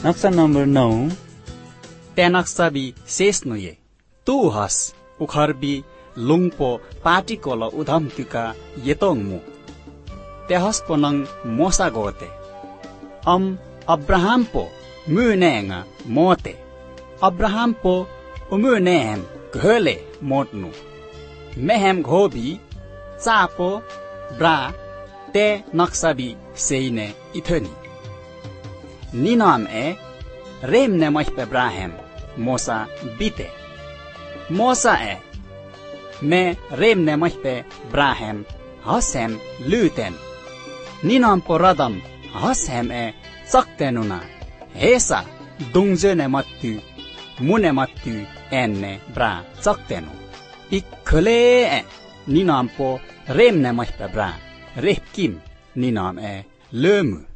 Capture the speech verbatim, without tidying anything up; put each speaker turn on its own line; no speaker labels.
नक्सा नम्बर नौ
त्या नक्सा बी शेष नुये तू हस उखर बी लुङपो पार्टीको ल उधम तुका येतोङ मु त्यहस पोनङ मोसा गोते अम अब्राहम पो मुनेङ मोते अब्राहम पो उमुनेम घले मोटनु मेहम घोबी चापो ब्रा ते नक्सा बी सेइने इथनी निनाम ए रेम ने मह पे ब्राहम मोसा बीते मोसा ए मैं रेम ने मह पे ब्राहम हसम लूतेन निनाम पो रदम हसम ए सक्तेनुना हेसा दुंजे ने मत्तु मुने मत्तु एन ने ब्रा सक्तेनु इखले ए निनाम पो रेम ने मह पे ब्रा रेकिम निनाम ए लुम